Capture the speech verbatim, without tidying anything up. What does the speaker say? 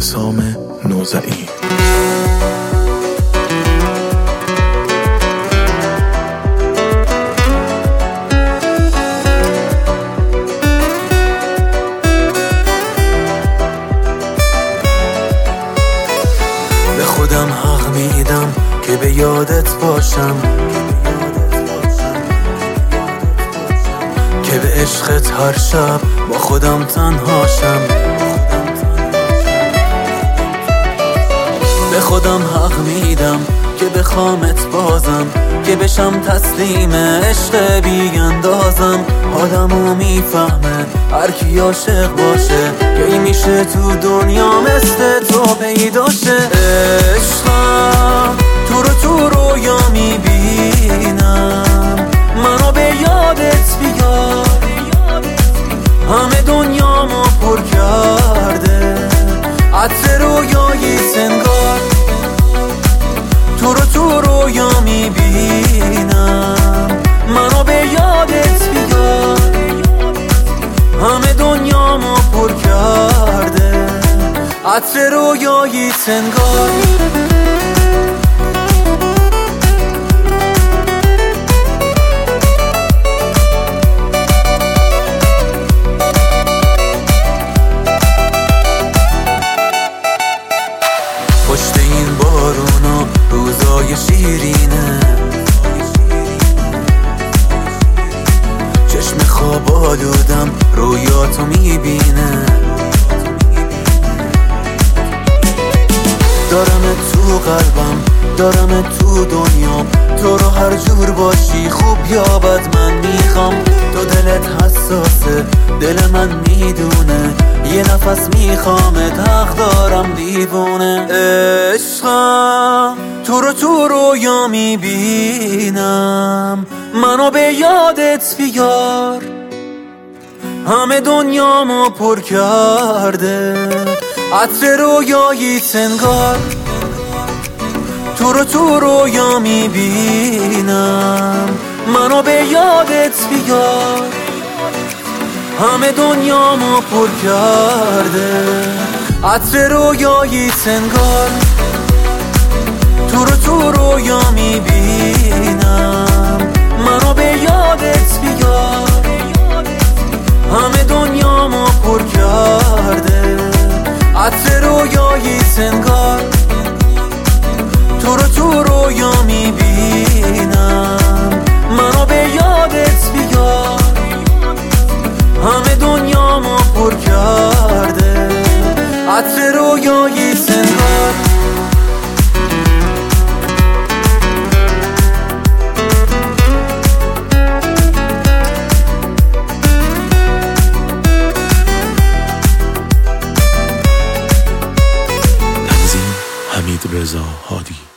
حسام نوزعی. به خودم حق میدم که به یادت باشم، که به عشقت هر شب با خودم تنهاشم. به خودم حق میدم که بخوامت بازم، که بشم تسلیم عشق بی اندازم. آدمو میفهمه هر کی عاشق باشه، که این میشه تو دنیا مثل تو پیداشه. عشقم تو رو تو رویا میبینم، منو به یادت بیار. همه دنیامو پر کرده عطر رویایی سنگار. تو رو تو رویا میبینم، منو به یادت بیار. همه دنیامو پر کرده عطر رویایی سنگار. پشت این بارونا روزای شیرینه، چشم خواب آلودم رویاتو میبینه. دارم تو قلبم، دارم تو دنیام. تو رو هر جور باشی خوب یا بد من میخوام. تو دلت حساسه، دل من میدونه. یه نفس میخوامت، حق دارم دیوونه. عشقم تو رو تو رویا میبینم، منو به یادت بیار. همه دنیامو پر کرده عطر رویایی سنگار. تو رو تو رویا میبینم، منو به یادت بیار. همه دنیامو پر کرده عطر رویایی سنگار. تو رو تو رویا میبینم، منو به یادت بیار. همه دنیامو پر کرده عطر رویایی سنگار. تو رو تو رویا میبینم، منو به یادت بیار. همه دنیامو پر کرده عطر رویایی سنگار. تنظیم حمید رضا هادی.